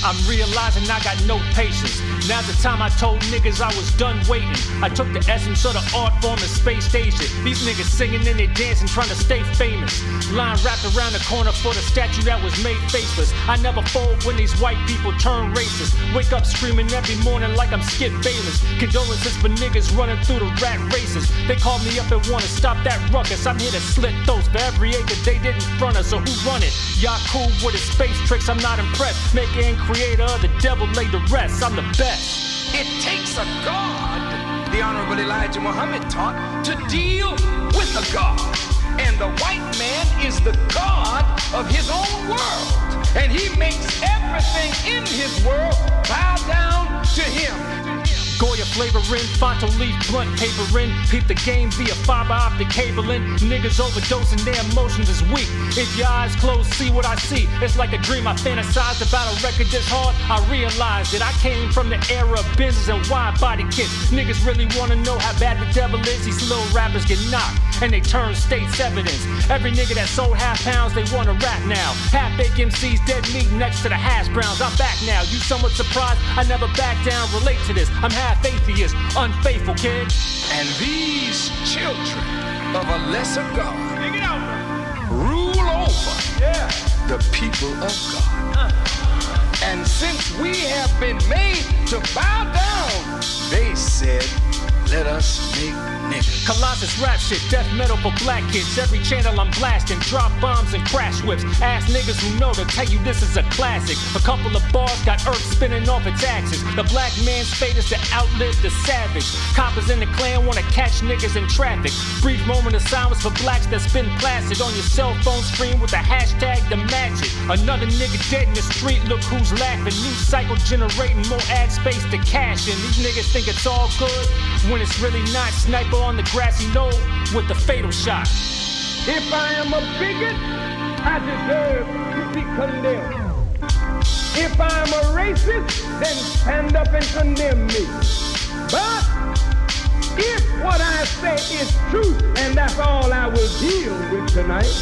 I'm realizing I got no patience. Now's the time I told niggas I was done waiting. I took the essence of the art form and space station. These niggas singing and they dancing, trying to stay famous. Line wrapped around the corner for the statue that was made faceless. I never fold when these white people turn racist. Wake up screaming every morning like I'm Skip Bayless. Condolences for niggas running through the rat races. They call me up and wanna stop that ruckus. I'm here to slit throats for every acre they didn't front us. So who run it? Y'all cool with his space tricks, I'm not impressed. Maker and creator of the devil lay the rest. I'm the best. It takes a God, the Honorable Elijah Muhammad taught, to deal with a God. And the white man is the God of his own world. And he makes everything in his world bow down to him. Goya flavoring, Fonto leaf blunt papering. Peep the game via fiber optic cabling. Niggas overdosing, their emotions is weak. If your eyes closed, see what I see. It's like a dream I fantasized about a record this hard. I realized that I came from the era of Benzes and wide body kits. Niggas really wanna know how bad the devil is. These little rappers get knocked and they turn state's evidence. Every nigga that sold half pounds, they wanna rap now. Half-baked MCs, dead meat next to the hash browns. I'm back now, you somewhat surprised? I never back down, relate to this. I'm half atheist, unfaithful kid. And these children of a lesser God rule over the people of God. And since we have been made to bow down, they said, let us make niggas. Colossus rap shit, death metal for black kids. Every channel I'm blasting, drop bombs and crash whips. Ask niggas who know to tell you this is a classic. A couple of bars got earth spinning off its axis. The black man's fate is to outlive the savage. Coppers in the clan wanna catch niggas in traffic. Brief moment of silence for blacks that spin placid on your cell phone screen with the hashtag to match it. Another nigga dead in the street, look who's laughing. New cycle generating more ad space to cash in. These niggas think it's all good when it's really not. Sniper on the grassy knoll with the fatal shot. If I am a bigot, I deserve to be condemned. If I'm a racist, then stand up and condemn me. But if what I say is true, and that's all I will deal with tonight,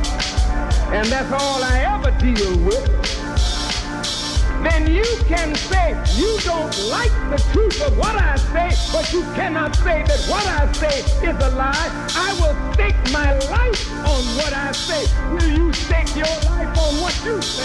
and that's all I ever deal with, then you can say you don't like the truth of what I say, but you cannot say that what I say is a lie. I will stake my life on what I say. Will you stake your life on what you say?